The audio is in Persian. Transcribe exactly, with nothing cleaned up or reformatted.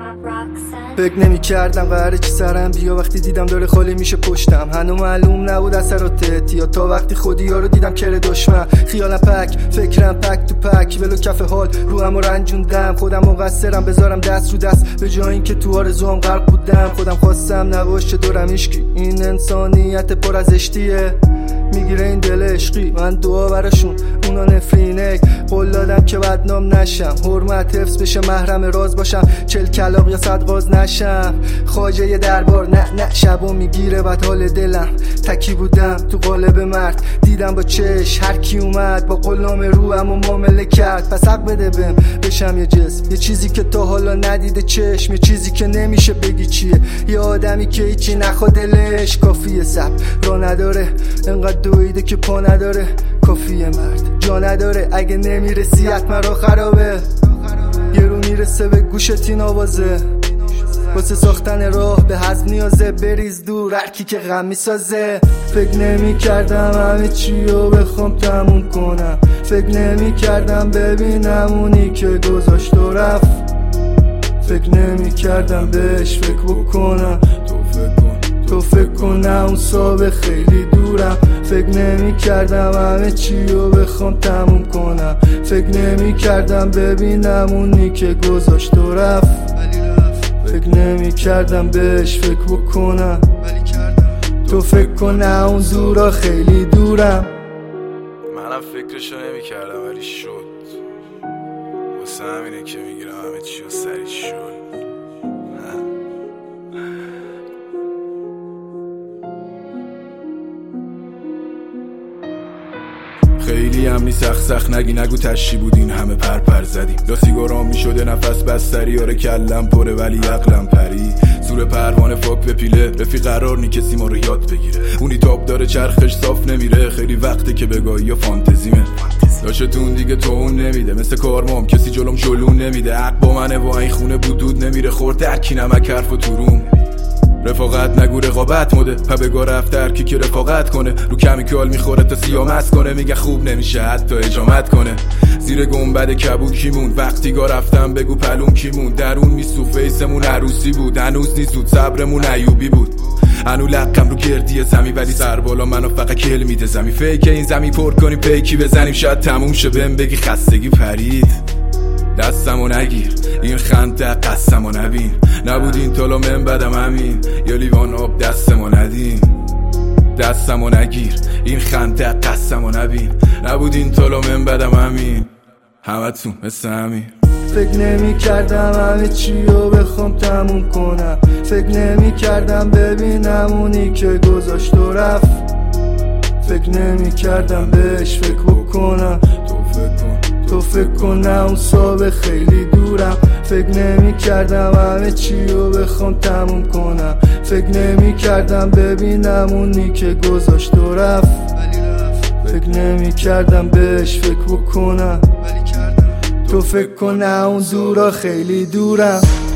فکر نمی کردم قراره چی سرم بیا وقتی دیدم داره خالی میشه پشتم. هنو معلوم نبود اثرات احتیاط تا وقتی خودی ها رو دیدم کره دشمن. خیالم پک فکرم پک تو پک ولو کف حال رو هم رنجوندم. خودم مقصرم بذارم دست رو دست به جای این که تو آرزوام غرق بودم. خودم خواستم نباشه دورم عشقی این انسانیت پر از اشتیه میگیره این دل عشقی. من دعا براشون اونا نفرینه قول دادم که بدنام نشم حرمت حفظ بشه محرم راز باشم چل کلاق یا صد غاز نشم خواجه یه دربار نه نه شبو میگیره بد حال دلم. تکی بودم تو قالب مرد دیدم با چش هر کی اومد با قلام رو اما معامله کرد. پس حق بده بهم بشم یه جسم یه چیزی که تا حالا ندیده چشم یه چیزی که نمیشه بگی چیه یه آدمی که هیچی نخواد دلش کافیه سب را نداره انقدر دویده که پا نداره کافیه مرد جا نداره اگه نمیرسی حتما را خرابه یه رو میرسه به گوشت این آوازه واسه ساختن راه به حزم نیازه بریز دور هرکی که غم میسازه. فکر نمی کردم همه چی رو بخوام تموم کنم فکر نمی کردم ببینم اونی که گذاشت و رفت فکر نمی کردم بهش فکر بکنم تو فکر کن تو فکر کن اون صبح خیلی دورم. فکر نمی کردم همه چی رو بخوام تموم کنم فکر نمی کردم ببینم اونی که گذاشت و رفت فکر نمی کردم بهش فکر بکنم تو فکر کن اون دورا خیلی دورم. منم فکرشو نمی کردم ولی شد واسه همینه که میگیرم همه چی رو سریع شد. خیلی هم نی سخت سخت نگی نگو تشی بودین همه پر پر زدیم یا سیگارام میشده نفس بستری آره کلم پره ولی عقلم پری زور پروانه فاک به پیله رفیق قرار نی کسی ما رو یاد بگیره اونی تاب داره چرخش صاف نمیره خیلی وقته که بگاهی یا فانتزیمه داشتون دیگه تو اون نمیده مثل کارمام کسی جلوم جلون نمیده حق با منه و این خونه بودود نمیره خورده درکی نمک حرف و تروم رفاقت نگو رقابت مده پبگاه رفت درکی که رفاقت کنه رو کمیکال میخوره تا سیامت کنه میگه خوب نمیشه حتی اجامت کنه زیر گنبد کبود کیمون وقتی گا رفتم بگو پلوم کیمون درون میسو فیسمون عروسی بود هنوز نیسود صبرمون ایوبی بود هنو لقم رو گردی زمی ولی سر بالا منو فقط کل میده زمی فیک این زمی پر کنیم پیکی بزنیم شاید تموم شه بهم بگی خستگی پرید دستمو نگیر این خنده قسمو نبین نبودین تالا من بدم همین یا لیوان آب دستمو ندین دستمو نگیر این خنده قسمو نبین نبودین تالا من بدم همین همتون مثل همین. فکر نمی کردم همه چی رو بخوام تموم کنم فکر نمی کردم ببینم اونی که گذاشت و رفت فکر نمی کردم بهش فکر بکنم تو فکر کن تو فکر کن اون صبح خیلی دورم. فکر نمی کردم همه چی رو بخوام تموم کنم فکر نمی کردم ببینم اونی که گذاشت و رفت فکر نمی کردم بهش فکر بکنم تو فکر کن اون دورا خیلی دورم.